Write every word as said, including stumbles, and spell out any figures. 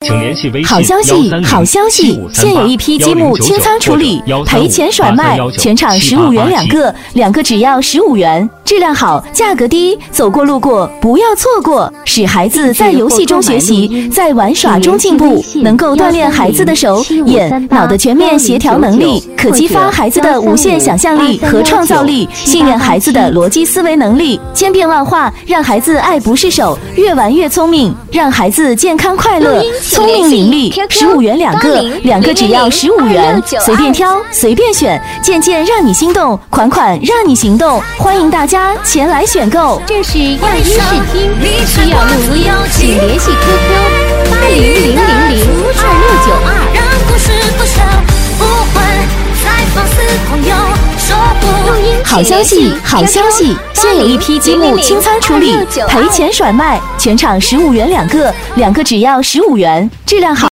请联系微信好消息，好消息！现有一批积木清仓处理，赔钱甩卖，全场十五元两个，两个只要十五元，质量好，价格低，走过路过不要错过，使孩子在游戏中学习，在玩耍中进步，能够锻炼孩子的手、眼、脑的全面协调能力，可激发孩子的无限想象力和创造力，训练孩子的逻辑思维能力，千变万化，让孩子爱不释手，越玩越聪明，让孩子健康快乐，聪明伶俐。十五元两个，两个只要十五元，随便挑，随便选，件件让你心动，款款让你行动，欢迎大家前来选购。 这是亚音视听，需要录音，请联系 Q Q 八零零零零二六九二。 让故事不笑，不会再放肆狂游，说不。 录音好消息，好消息！现有一批积木清仓处理，赔钱甩卖，全场十五元两个，两个只要十五元，质量好。